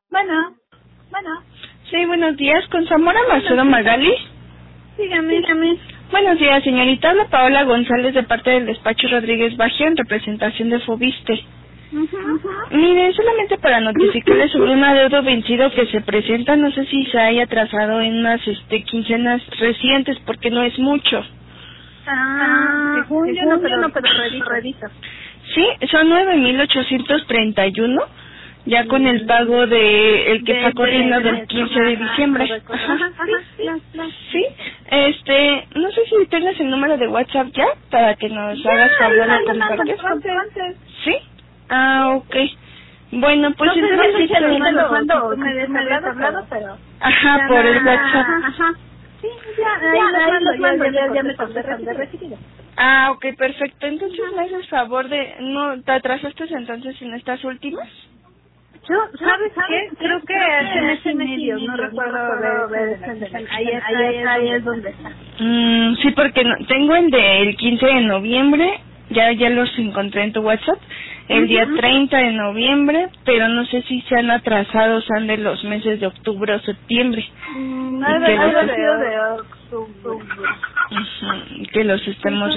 Bueno, Sí, buenos días, con Zamora Macedo Magali. dígame. Buenos días, señorita. Habla Paola González de parte del despacho Rodríguez Baggio en representación de Fobiste. Mire, solamente para notificarle sobre un adeudo vencido que se presenta, no sé si se haya atrasado en unas quincenas recientes, porque no es mucho. Según yo no, pero reviso. Sí, son 9,831, ya con el pago de el que está corriendo del 15 de diciembre. Ajá. Sí, no sé si tengas el número de WhatsApp ya, para que nos hagas favor de compartir. ¿Sí? Ah, ok. Bueno, pues No sé entonces si sí te te lo mando lo... o tú me habías hablado, pero... Ajá, por el WhatsApp. Sí, ahí los mando, ya me contestan de recibido. Ah, ok, perfecto. Entonces me haces favor de... ¿No te atrasaste entonces en estas últimas? Yo, ¿sabes qué? Creo que hace mes y medio, no recuerdo ver ahí es donde está. Sí, porque tengo el del 15 de noviembre, ya los encontré en tu WhatsApp, el día 30 de noviembre, pero no sé si se han atrasado, sean de los meses de octubre o septiembre. Algo de octubre. Que los estemos...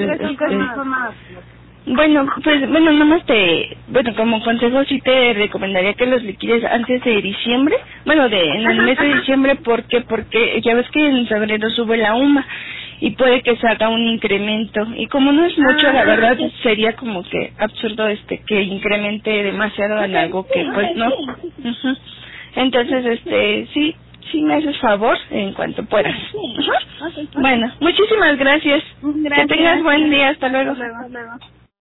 Bueno, pues, nomás como consejo sí te recomendaría que los liquides antes de diciembre, en el mes de diciembre, porque ya ves que en febrero sube la UMA y puede que se haga un incremento, y como no es mucho, la verdad sería como que absurdo que incremente demasiado en algo que pues no. Entonces, sí me haces favor en cuanto puedas. Bueno, muchísimas gracias. Que tengas buen día, hasta luego.